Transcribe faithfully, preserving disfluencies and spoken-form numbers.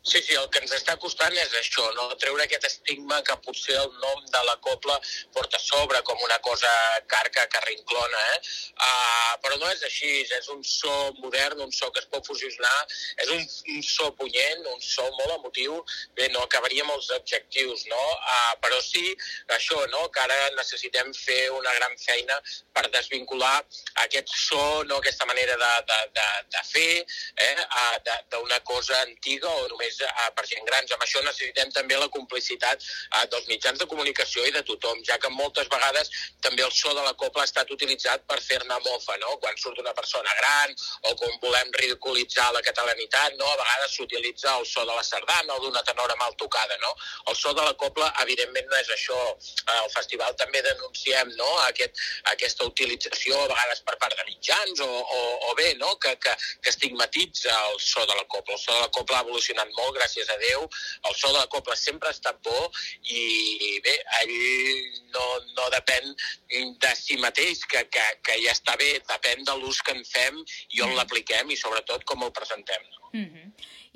Sí, sí, el que ens està costant és això, no? Treure aquest estigma que potser el nom de la cobla porta a sobre com una cosa carca que rinclona, eh? Uh, però no és així, és un so modern, un so que es pot fusionar, és un, un so punyent, un so molt emotiu, bé, no acabaria amb els adjectius, no? Uh, però sí, això, no? Que ara necessitem fer una gran feina per desvincular aquest so, no? Aquesta manera de, de, de, de fer, eh? Uh, d'una cosa antiga o només uh, per gent grans. Amb això necessitem també la complicitat uh, dels mitjans de comunicació i de tothom, ja que moltes vegades també el so de la cobla ha estat utilitzat per fer-ne mofa, no? Quan surt una persona gran o quan volem ridiculitzar la catalanitat, no? A vegades s'utilitza el so de la sardana o d'una tenora mal tocada, no? El so de la cobla, evidentment, no és això. Uh, al festival també denunciem, no? Aquest, aquesta utilització, a vegades per part de mitjans o, o, o bé, no? Que, que, que estigmatitza el so de la cobla. El so de la cobla ha evolucionat molt, gràcies a Déu. El so de la cobla sempre ha estat bo i bé, ell no, no depèn de si mateix, que, que, que ja està bé, depèn de l'ús que en fem i on l'apliquem i sobretot com el presentem. Mm-hmm.